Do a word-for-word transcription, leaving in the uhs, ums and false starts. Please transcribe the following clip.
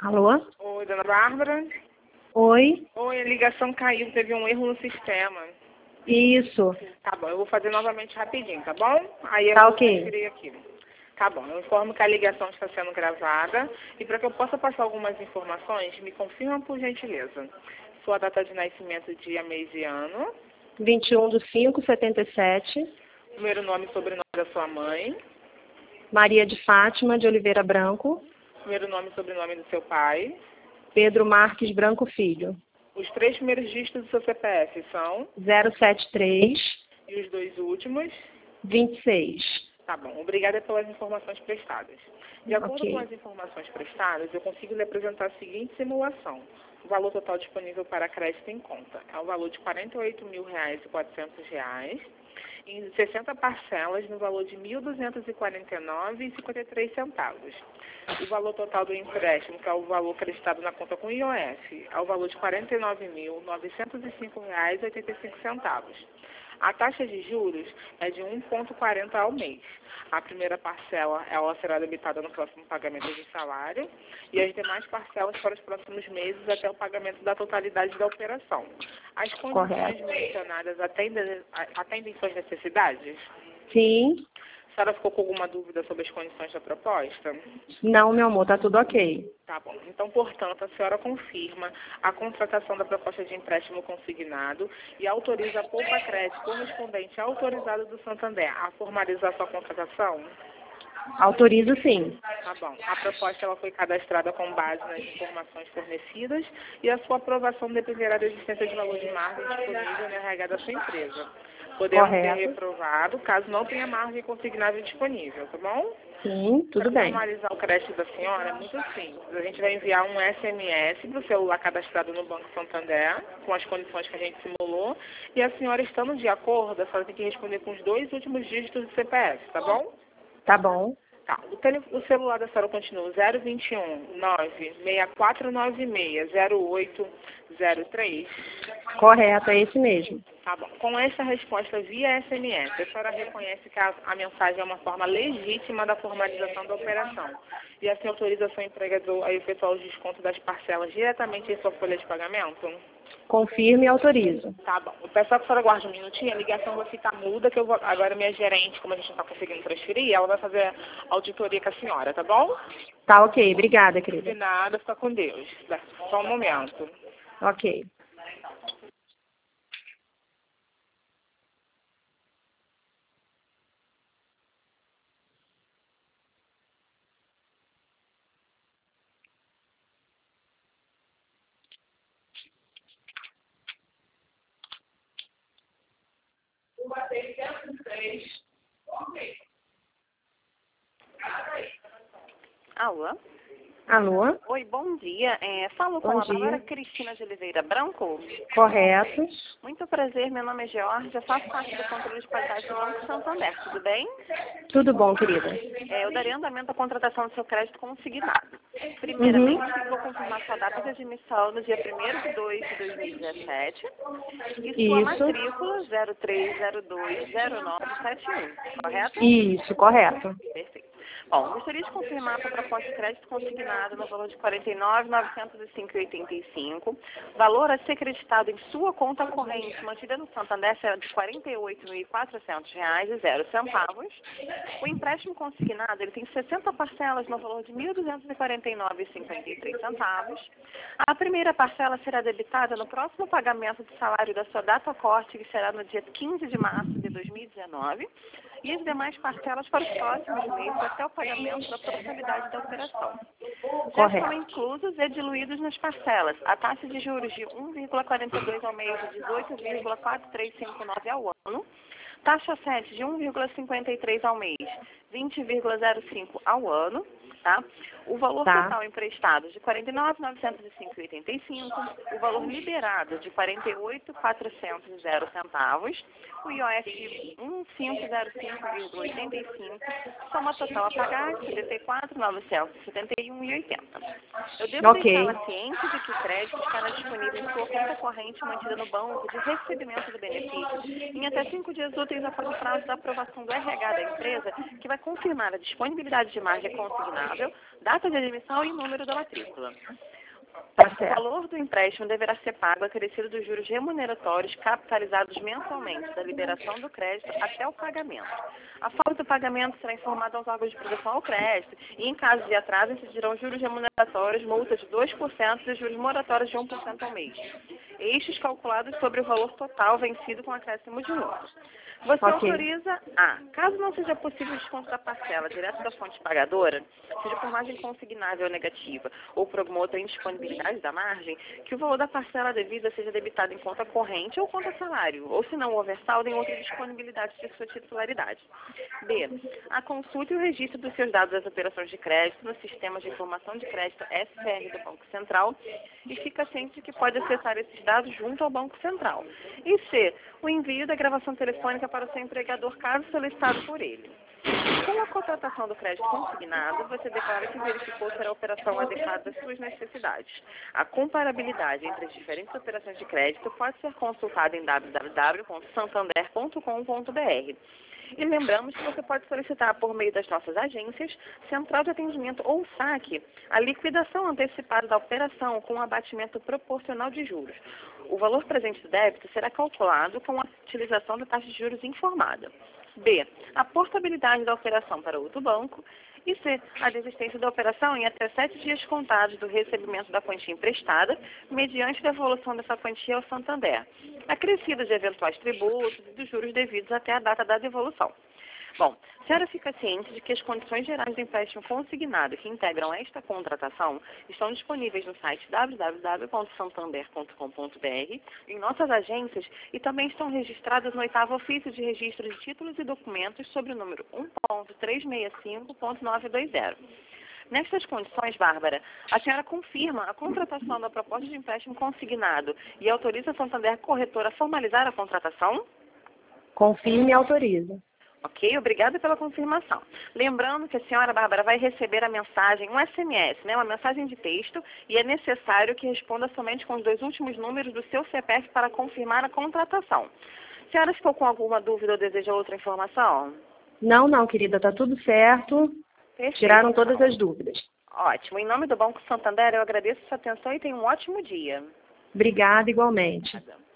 Alô? Oi, dona Bárbara? Oi? Oi, a ligação caiu, teve um erro no sistema. Isso. Tá bom, eu vou fazer novamente rapidinho, tá bom? Aí eu Tá vou ok. transferir aqui. Tá bom, eu informo que a ligação está sendo gravada e para que eu possa passar algumas informações, me confirma por gentileza. Sua data de nascimento, dia, mês e ano, vinte e um de cinco de setenta e sete. primeiro nome e sobrenome da sua mãe, Maria de Fátima de Oliveira Branco. primeiro nome e sobrenome do seu pai, Pedro Marques Branco Filho. os três primeiros dígitos do seu C P F são, zero sete três, e os dois últimos. vinte e seis. Tá bom, obrigada pelas informações prestadas. De acordo Ok. com as informações prestadas, eu consigo lhe apresentar a seguinte simulação. O valor total disponível para crédito em conta é o valor de quarenta e oito mil reais e quatrocentos reais, em sessenta parcelas no valor de mil duzentos e quarenta e nove reais e cinquenta e três centavos. O valor total do empréstimo, que é o valor acreditado na conta com I O F, é o valor de quarenta e nove mil novecentos e cinco reais e oitenta e cinco centavos. A taxa de juros é de um vírgula quarenta ao mês. A primeira parcela ela será debitada no próximo pagamento de salário e as demais parcelas para os próximos meses até o pagamento da totalidade da operação. As condições Correto. mencionadas atendem, atendem suas necessidades? Sim. A senhora ficou com alguma dúvida sobre as condições da proposta? Não, meu amor, tá tudo ok. Tá bom. Então, portanto, a senhora confirma a contratação da proposta de empréstimo consignado e autoriza a Poupa Crédito correspondente à autorizada do Santander a formalizar sua contratação? Autorizo sim. Tá bom. A proposta ela foi cadastrada com base nas informações fornecidas e a sua aprovação dependerá da existência de valor de margem disponível no R H da sua empresa, podendo ser Correto. reprovado caso não tenha margem consignável disponível, tá bom? Sim, tudo Para bem. formalizar o crédito da senhora é muito simples. A gente vai enviar um S M S para o celular cadastrado no Banco Santander, com as condições que a gente simulou, e a senhora, estando de acordo, a senhora tem que responder com os dois últimos dígitos do C P F, tá bom? Tá bom. Tá. O, tele, o celular da senhora continua zero dois um nove seis quatro nove seis zero oito zero três. Correto, é esse mesmo. Tá bom. Com essa resposta via S M S, a senhora reconhece que a, a mensagem é uma forma legítima da formalização da operação e assim autoriza seu empregador a efetuar os descontos das parcelas diretamente em sua folha de pagamento? Confirme e autorizo. Tá bom. Eu peço que a senhora guarde um minutinho, a ligação vai ficar muda, que eu vou, agora minha gerente, como a gente não está conseguindo transferir, ela vai fazer a auditoria com a senhora, tá bom? Tá ok, obrigada, De querida. nada, fica com Deus. Só um momento. Ok. Alô? Alô? Oi, bom dia. É, falo com Bom a Bárbara dia. Cristina de Oliveira Branco. Correto. Muito prazer, meu nome é Georgia, faço parte do controle de qualidade do Banco Santander, tudo bem? Tudo bom, querida? É, eu daria andamento à contratação do seu crédito consignado. Primeiramente, Uhum. vou confirmar sua data de admissão no dia primeiro de dois de dois mil e dezessete e sua Isso. matrícula zero três zero dois zero nove sete um, correto? Isso, correto. Perfeito. Bom, gostaria de confirmar a proposta de crédito consignado no valor de quarenta e nove mil novecentos e cinco reais e oitenta e cinco centavos. Valor a ser creditado em sua conta corrente, mantida no Santander, será de quarenta e oito mil e quatrocentos reais e zero centavos. O empréstimo consignado ele tem sessenta parcelas no valor de mil duzentos e quarenta e nove reais e cinquenta e três centavos. A primeira parcela será debitada no próximo pagamento do salário da sua data corte, que será no dia quinze de março de dois mil e dezenove. E as demais parcelas para os próximos meses até o pagamento da totalidade da operação. Já Correto. estão inclusos e diluídos nas parcelas a taxa de juros de um vírgula quarenta e dois ao mês e dezoito vírgula quatro três cinco nove ao ano, taxa sete de um vírgula cinquenta e três ao mês, vinte vírgula zero cinco ao ano, tá? O valor Tá. total emprestado de quarenta e nove mil novecentos e cinco reais e oitenta e cinco centavos, o valor liberado de quarenta e oito mil quatrocentos e zero centavos, o I O F de mil quinhentos e cinco vírgula oitenta e cinco, soma total a pagar de setenta e quatro mil novecentos e setenta e um reais e oitenta centavos. Eu devo Ok. deixá-la ciente de que o crédito estará disponível em sua conta corrente mantida no banco de recebimento do benefício em até cinco dias úteis após o prazo da aprovação do R H da empresa, que vai confirmar a disponibilidade de margem consignada responsável, data de admissão e número da matrícula. Tá O certo. valor do empréstimo deverá ser pago acrescido dos juros remuneratórios capitalizados mensalmente da liberação do crédito até o pagamento. A falta do pagamento será informada aos órgãos de proteção ao crédito e, em caso de atraso, incidirão juros remuneratórios, multas de dois por cento e juros moratórios de um por cento ao mês. Estes calculados sobre o valor total vencido com acréscimo de multas. Você Ok. autoriza a, caso não seja possível desconto da parcela direto da fonte pagadora, seja por margem consignável ou negativa, ou por alguma outra indisponibilidade da margem, que o valor da parcela devida seja debitado em conta corrente ou conta salário, ou se não houver saldo em outra disponibilidade de sua titularidade. B. A consulta e o registro dos seus dados das operações de crédito no Sistema de Informação de Crédito S C R do Banco Central e fica ciente de que pode acessar esses dados junto ao Banco Central. E C. O envio da gravação telefônica para o seu empregador, caso solicitado por ele. Com a contratação do crédito consignado, você declara que verificou ser a operação adequada às suas necessidades. A comparabilidade entre as diferentes operações de crédito pode ser consultada em w w w ponto santander ponto com ponto b r. E lembramos que você pode solicitar por meio das nossas agências, Central de Atendimento ou saque, a liquidação antecipada da operação com um abatimento proporcional de juros. O valor presente do débito será calculado com a utilização da taxa de juros informada. B. A portabilidade da operação para outro banco. E C. A desistência da operação em até sete dias contados do recebimento da quantia emprestada, mediante devolução dessa quantia ao Santander, acrescida de eventuais tributos e dos juros devidos até a data da devolução. Bom, a senhora fica ciente de que as condições gerais do empréstimo consignado que integram esta contratação estão disponíveis no site w w w ponto santander ponto com ponto b r, em nossas agências e também estão registradas no oitavo ofício de registro de títulos e documentos sobre o número um ponto trezentos e sessenta e cinco ponto novecentos e vinte. Nestas condições, Bárbara, a senhora confirma a contratação da proposta de empréstimo consignado e autoriza a Santander Corretora a formalizar a contratação? Confirme e autoriza. Ok, obrigada pela confirmação. Lembrando que a senhora Bárbara vai receber a mensagem, um S M S, né, uma mensagem de texto, e é necessário que responda somente com os dois últimos números do seu C P F para confirmar a contratação. A senhora ficou com alguma dúvida ou deseja outra informação? Não, não, querida, tá tudo certo. Perfeito. Tiraram todas as dúvidas. Ótimo. Em nome do Banco Santander, eu agradeço a sua atenção e tenha um ótimo dia. Obrigada igualmente. Obrigada.